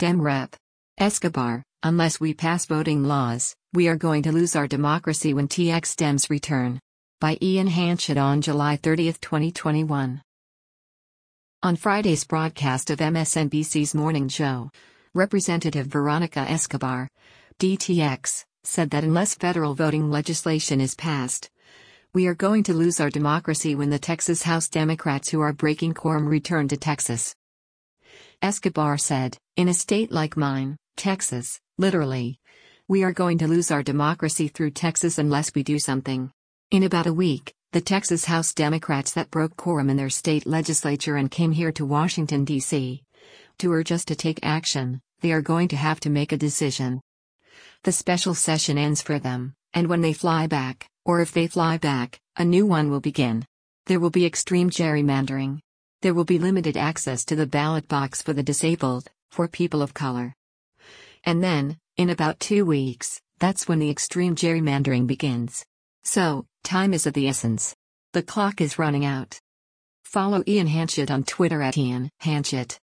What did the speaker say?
Dem Rep. Escobar, unless we pass voting laws, we are going to lose our democracy when TX Dems return. By Ian Hanchett on July 30, 2021. On Friday's broadcast of MSNBC's Morning Joe, Representative Veronica Escobar, DTX, said that unless federal voting legislation is passed, we are going to lose our democracy when the Texas House Democrats who are breaking quorum return to Texas. Escobar said, "In a state like mine, Texas, literally, we are going to lose our democracy through Texas unless we do something." In about a week, the Texas House Democrats that broke quorum in their state legislature and came here to Washington, D.C. to urge us to take action, they are going to have to make a decision. The special session ends for them, and when they fly back, or if they fly back, a new one will begin. There will be extreme gerrymandering. There will be limited access to the ballot box for the disabled, for people of color. And then, in about 2 weeks, that's when the extreme gerrymandering begins. So, time is of the essence. The clock is running out. Follow Ian Hanchett on Twitter @Ian Hanchett.